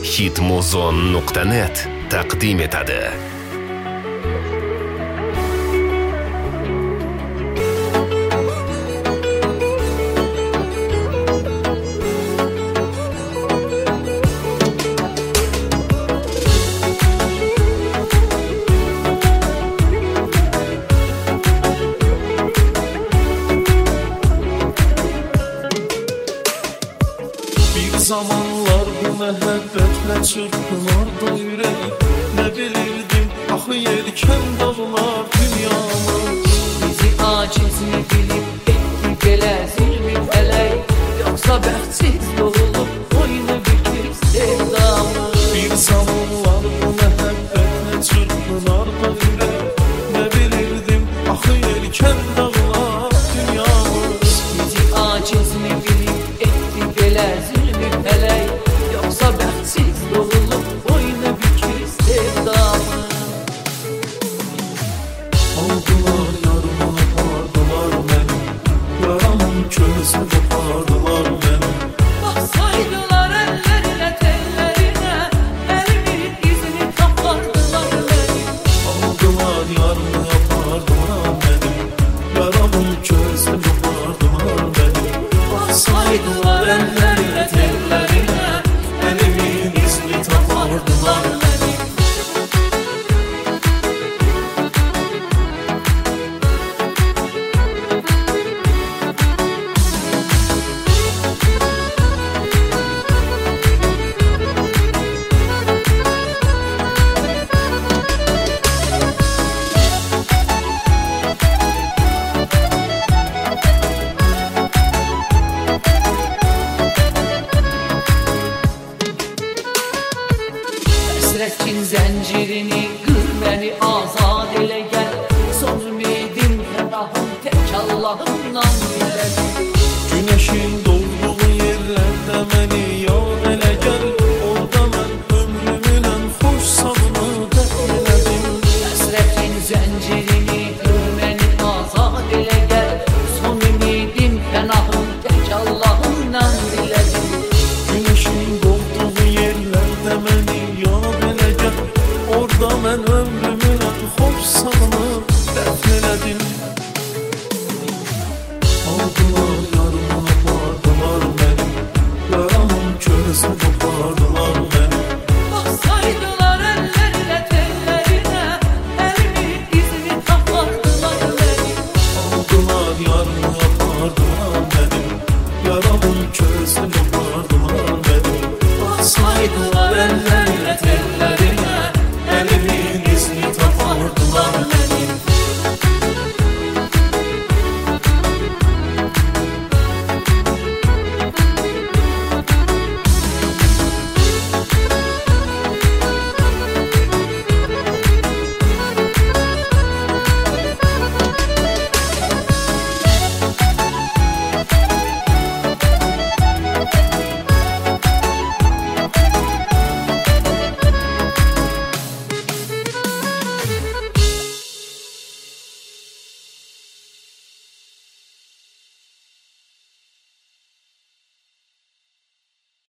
Hitmuzon.net taqdim etadi. Zamanlar bu məhəbbətlə çırpınardı ürək. Nə bilirdim, axı yelkən dağlar dünyamız. Bizi acizini bilib etdi belə zilmi fələk. Yoxsa bəxtsiz doğulub oyunu bitir sevdamız. Bir zamanlar bu məhəbbətlə çırpınardı ürək. Nə bilirdim, axı yelkən dağlar dünyamız. Bizi acizini bilib etdi belə zilmi fələk. Yoxsa bəxtsiz doğulub oyunu bitir sevdamız. Aldılar yarıma apardılar məni, yaramın közünü qopardılar məni. Baxsaydılar əllərinə tellərinə, əlimin izini tapardılar məni. Aldılar yarıma apardılar məni, yaramın közünü qopardılar məni. Baxsaydılar əllərinə tellərinə, əlimin izini tapardılar məni. Həsrətin zəncirini qır məni azad.